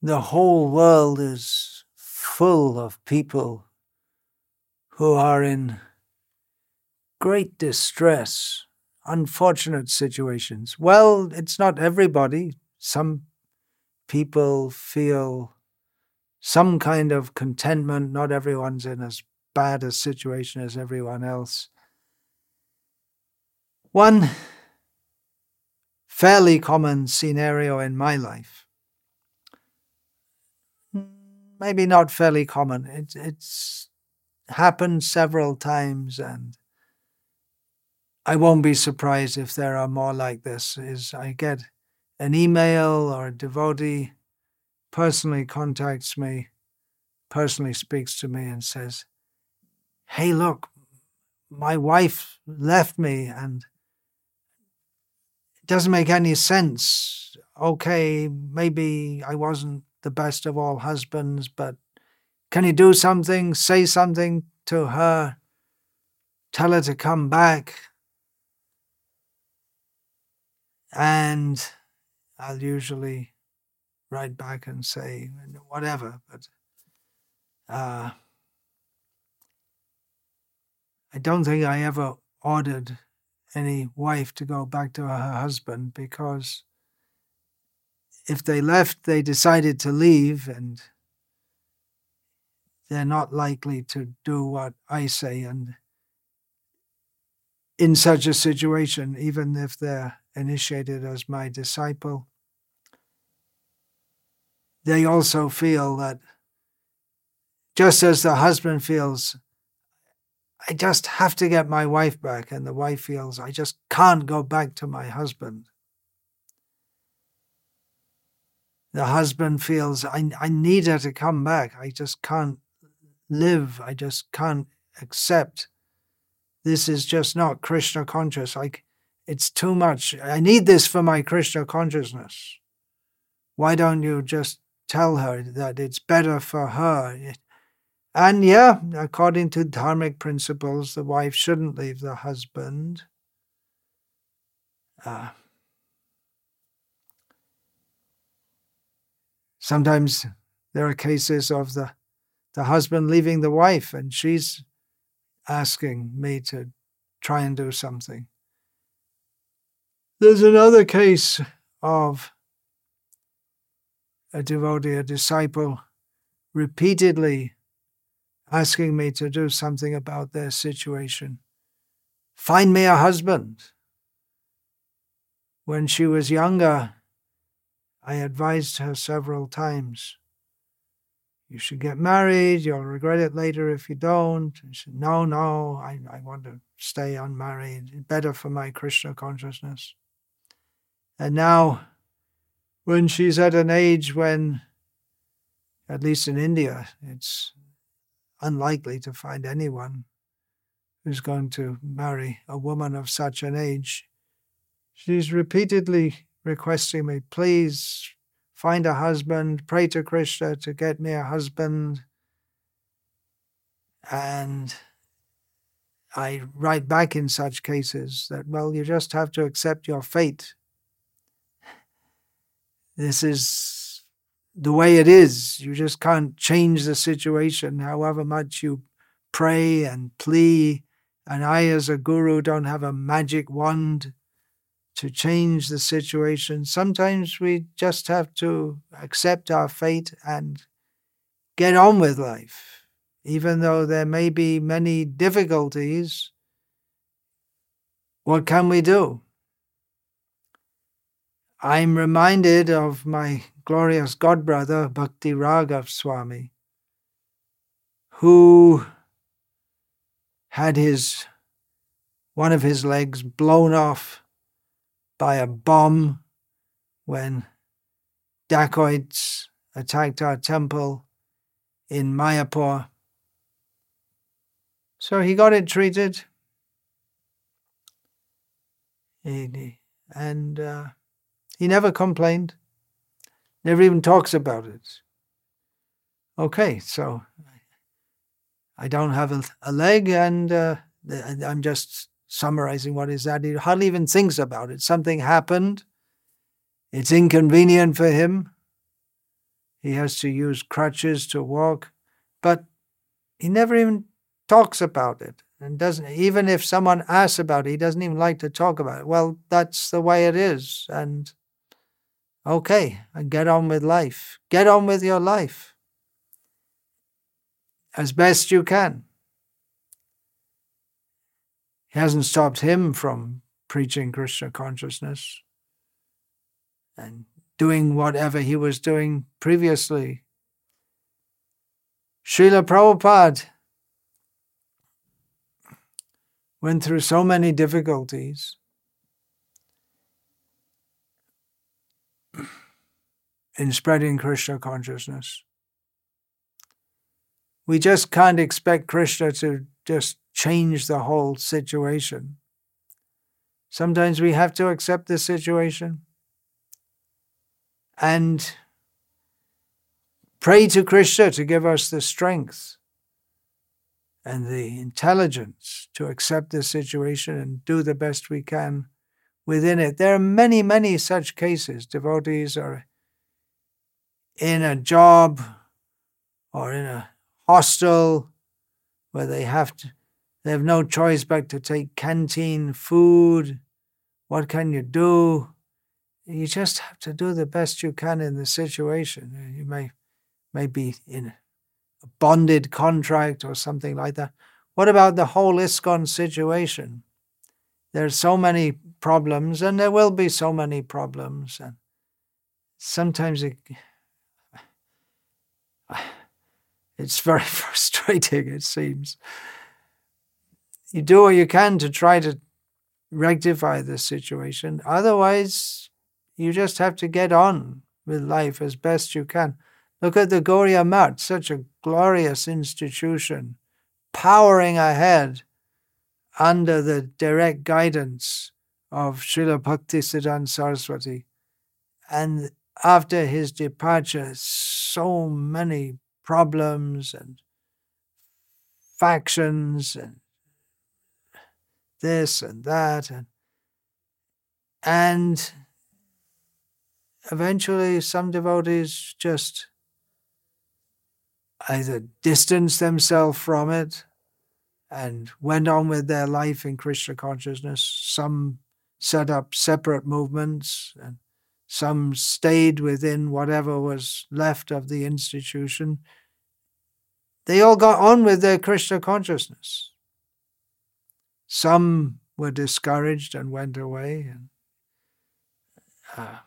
The whole world is full of people who are in great distress, unfortunate situations. Well, it's not everybody. Some people feel some kind of contentment. Not everyone's in as bad a situation as everyone else. One fairly common scenario in my life, maybe not fairly common, it's happened several times, and I won't be surprised if there are more like this, is I get an email or a devotee personally contacts me, personally speaks to me and says, "Hey, look, my wife left me and it doesn't make any sense. Okay, maybe I wasn't the best of all husbands, but can you do something, say something to her, tell her to come back?" And I'll usually write back and say, whatever, but I don't think I ever ordered any wife to go back to her husband, because if they left, they decided to leave, and they're not likely to do what I say. And in such a situation, even if they're initiated as my disciple, they also feel that, just as the husband feels, I just have to get my wife back, and the wife feels, I just can't go back to my husband. The husband feels, I need her to come back. I just can't live. I just can't accept. This is just not Krishna conscious. It's too much. I need this for my Krishna consciousness. Why don't you just tell her that it's better for her? And yeah, according to dharmic principles, the wife shouldn't leave the husband. Sometimes there are cases of the husband leaving the wife, and she's asking me to try and do something. There's another case of a devotee, a disciple, repeatedly asking me to do something about their situation. Find me a husband. When she was younger, I advised her several times, you should get married, you'll regret it later if you don't. And she said, no, I want to stay unmarried. It's better for my Krishna consciousness. And now, when she's at an age when, at least in India, it's unlikely to find anyone who's going to marry a woman of such an age, she's repeatedly requesting me, please find a husband, pray to Krishna to get me a husband. And I write back in such cases that, well, you just have to accept your fate. This is the way it is. You just can't change the situation, however much you pray and plea. And I, as a guru, don't have a magic wand to change the situation. Sometimes we just have to accept our fate and get on with life. Even though there may be many difficulties, what can we do? I'm reminded of my glorious godbrother, Bhakti Raghav Swami, who had one of his legs blown off by a bomb when dacoits attacked our temple in Mayapur. So he got it treated, and he never complained, never even talks about it. Okay, so I don't have a leg, and I'm just summarizing what is that. He hardly even thinks about it. Something happened. It's inconvenient for him. He has to use crutches to walk, but he never even talks about it, and doesn't. Even if someone asks about it, he doesn't even like to talk about it. Well, that's the way it is, and okay, and get on with life. Get on with your life as best you can. It hasn't stopped him from preaching Krishna consciousness and doing whatever he was doing previously. Srila Prabhupada went through so many difficulties in spreading Krishna consciousness. We just can't expect Krishna to just change the whole situation. Sometimes we have to accept the situation and pray to Krishna to give us the strength and the intelligence to accept the situation and do the best we can within it. There are many, many such cases. Devotees are in a job or in a hostel where they have no choice but to take canteen food. What can you do? You just have to do the best you can in the situation. You may be in a bonded contract or something like that. What about the whole ISKCON situation? There's so many problems, and there will be so many problems, and sometimes it's very frustrating, it seems. You do what you can to try to rectify the situation. Otherwise, you just have to get on with life as best you can. Look at the Gauriya Math, such a glorious institution, powering ahead under the direct guidance of Srila Bhaktisiddhanta Saraswati. And after his departure, so many problems and factions and this and that. And eventually some devotees just either distanced themselves from it and went on with their life in Krishna consciousness. Some set up separate movements, and some stayed within whatever was left of the institution. They all got on with their Krishna consciousness. Some were discouraged and went away. And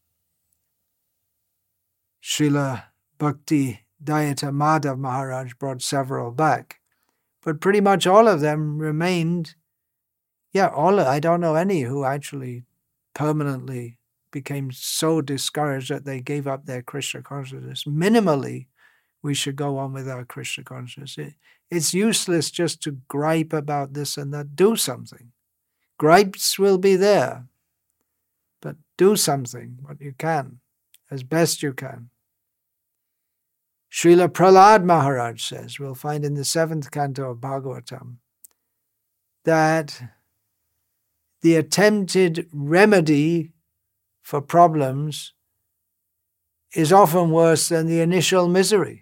Srila Bhakti Dayata Madhav Maharaj brought several back. But pretty much all of them remained, I don't know any who actually permanently became so discouraged that they gave up their Krishna consciousness. Minimally, we should go on with our Krishna consciousness. It's useless just to gripe about this and that. Do something. Gripes will be there, but do something, what you can, as best you can. Srila Prahlad Maharaj says, we'll find in the 7th canto of Bhagavatam, that the attempted remedy for problems is often worse than the initial misery.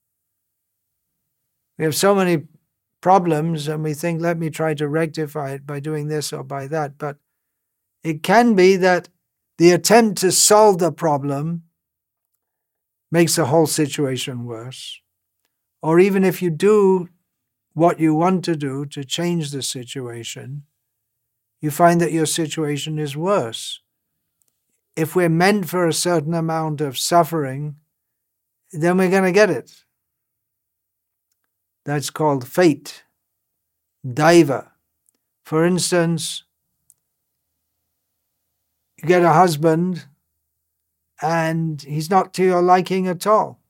We have so many problems and we think, let me try to rectify it by doing this or by that. But it can be that the attempt to solve the problem makes the whole situation worse. Or even if you do what you want to do to change the situation, you find that your situation is worse. If we're meant for a certain amount of suffering, then we're going to get it. That's called fate, daiva. For instance, you get a husband and he's not to your liking at all.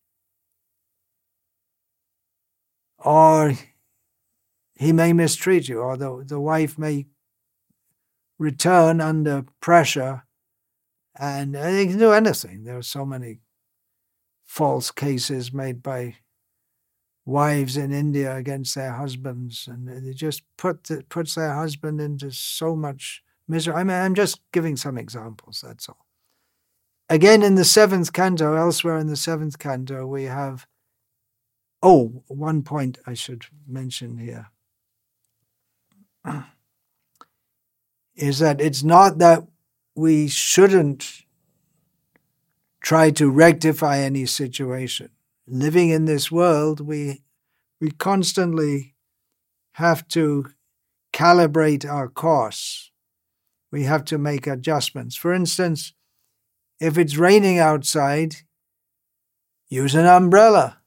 Or he may mistreat you, or the wife may return under pressure, and they can do anything. There are so many false cases made by wives in India against their husbands, and they just puts their husband into so much misery. I mean, I'm just giving some examples, that's all. Again, in the 7th canto, elsewhere in the 7th canto, we have, one point I should mention here is that it's not that we shouldn't try to rectify any situation. Living in this world, we constantly have to calibrate our course. We have to make adjustments. For instance, if it's raining outside, use an umbrella.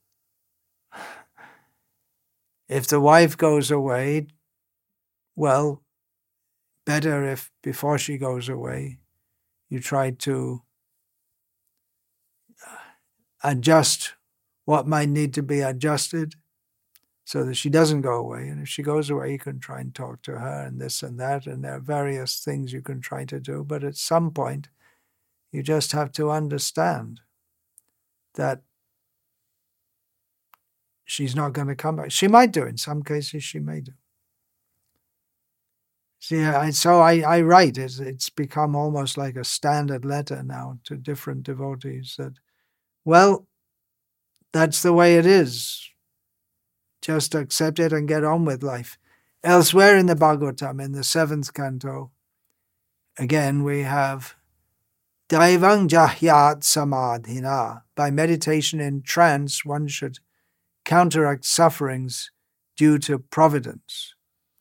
If the wife goes away, well, better if before she goes away, you try to adjust what might need to be adjusted so that she doesn't go away. And if she goes away, you can try and talk to her and this and that. And there are various things you can try to do. But at some point, you just have to understand that she's not going to come back. She might do. In some cases, she may do. See, I write. It's become almost like a standard letter now to different devotees that, well, that's the way it is. Just accept it and get on with life. Elsewhere in the Bhagavatam, in the 7th canto, again we have Daivang Jahyat Samadhina. By meditation in trance, one should counteract sufferings due to providence.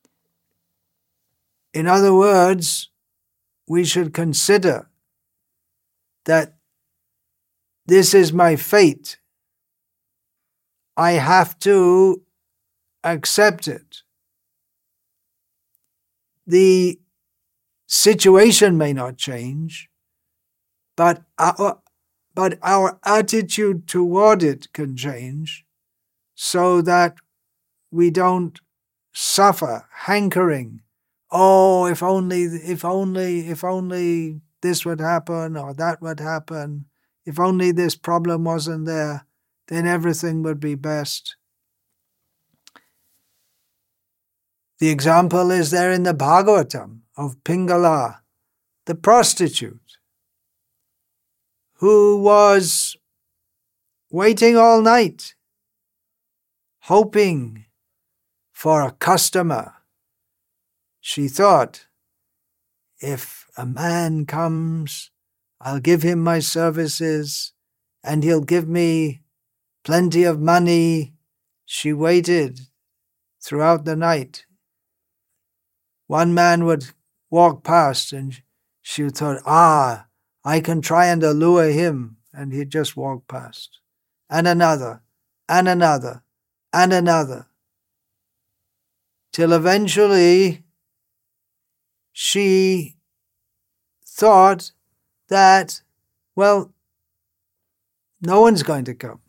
In other words, we should consider that this is my fate. I have to accept it. The situation may not change, but our attitude toward it can change so that we don't suffer hankering. Oh, if only this would happen or that would happen. If only this problem wasn't there, then everything would be best. The example is there in the Bhagavatam of Pingala, the prostitute, who was waiting all night, hoping for a customer. She thought, if a man comes, I'll give him my services and he'll give me plenty of money. She waited throughout the night. One man would walk past and she thought, I can try and allure him. And he'd just walk past. And another, and another, and another. Till eventually she thought that, well, no one's going to come.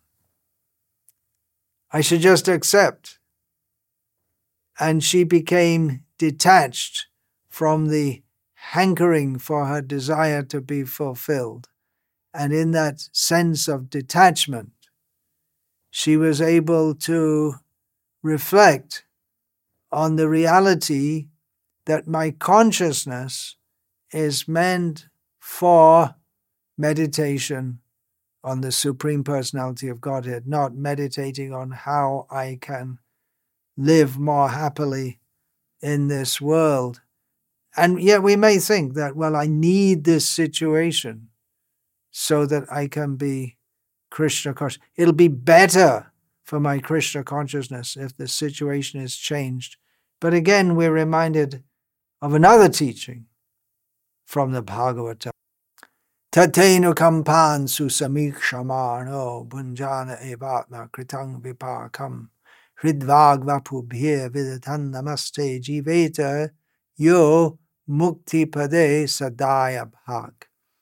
I should just accept. And she became detached from the hankering for her desire to be fulfilled. And in that sense of detachment, she was able to reflect on the reality that my consciousness is meant for meditation on the Supreme Personality of Godhead, not meditating on how I can live more happily in this world. And yet we may think that, well, I need this situation so that I can be Krishna conscious. It'll be better for my Krishna consciousness if the situation is changed. But again, we're reminded of another teaching from the Bhagavatam. Tatenu kampan susamikshamaano bunjana evatma kritang vipakam hridvag vapubhye vidatan namaste jiveta yo mukti pade sadaya bhag.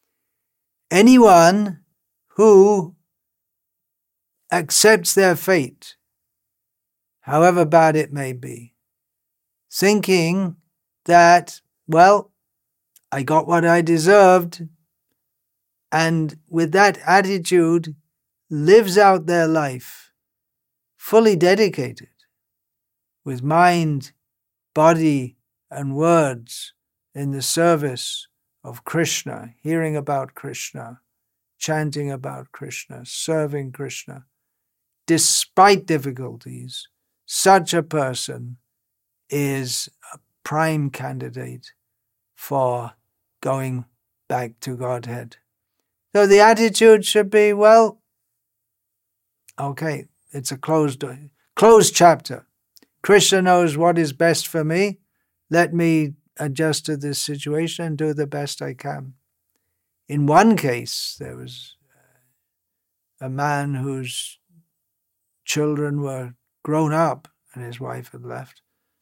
Anyone who accepts their fate, however bad it may be, thinking that, well, I got what I deserved, and with that attitude lives out their life fully dedicated with mind, body, and words in the service of Krishna, hearing about Krishna, chanting about Krishna, serving Krishna, despite difficulties, such a person is a prime candidate for going back to Godhead. So the attitude should be, well, okay, it's a closed chapter. Krishna knows what is best for me. Let me adjust to this situation and do the best I can. In one case, there was a man whose children were grown up and his wife had left.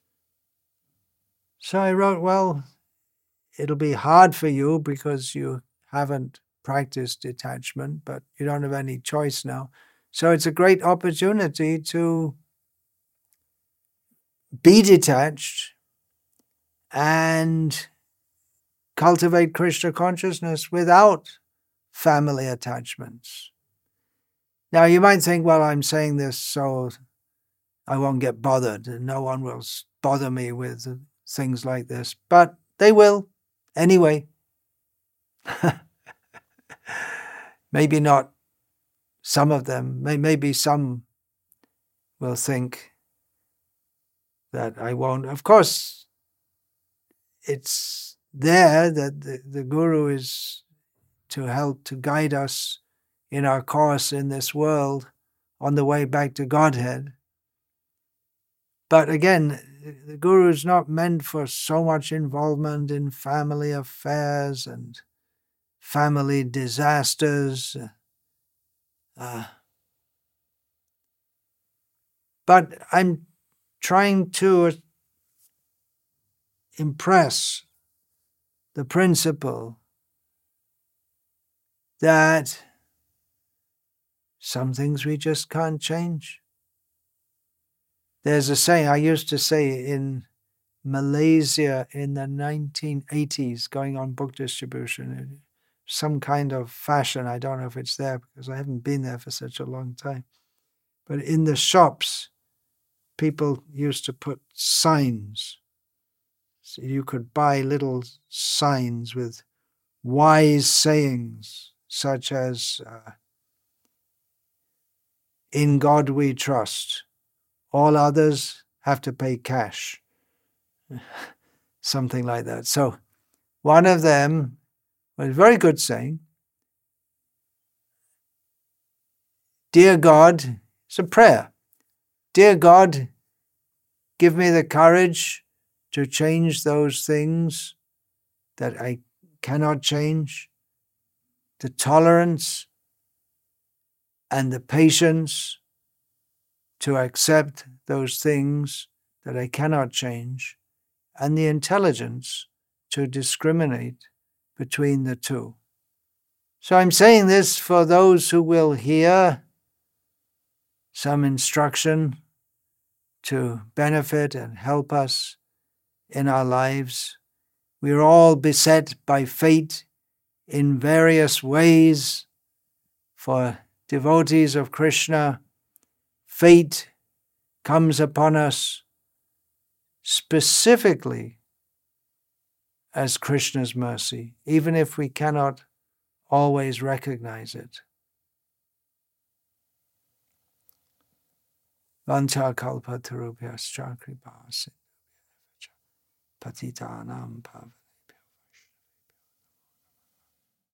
So I wrote, well, it'll be hard for you because you haven't practiced detachment, but you don't have any choice now. So it's a great opportunity to be detached and cultivate Krishna consciousness without family attachments. Now, you might think, well, I'm saying this so I won't get bothered and no one will bother me with things like this, but they will anyway. Maybe not some of them. Maybe some will think that I won't. Of course, it's there that the Guru is to help to guide us in our course in this world on the way back to Godhead. But again, the Guru is not meant for so much involvement in family affairs and family disasters. But I'm trying to impress the principle that some things we just can't change. There's a saying I used to say in Malaysia in the 1980s, going on book distribution, some kind of fashion. I don't know if it's there because I haven't been there for such a long time. But in the shops, people used to put signs. So you could buy little signs with wise sayings, such as, in God we trust. All others have to pay cash. Something like that. So one of them was a very good saying. Dear God, it's a prayer. Dear God, give me the courage to change those things that I cannot change, the tolerance and the patience to accept those things that I cannot change, and the intelligence to discriminate between the two. So I'm saying this for those who will hear some instruction to benefit and help us in our lives. We're all beset by fate in various ways. For devotees of Krishna, fate comes upon us specifically as Krishna's mercy, even if we cannot always recognize it. Vancha kalpatarubhyascha kripa sindhubhya patitanam pavanebhyo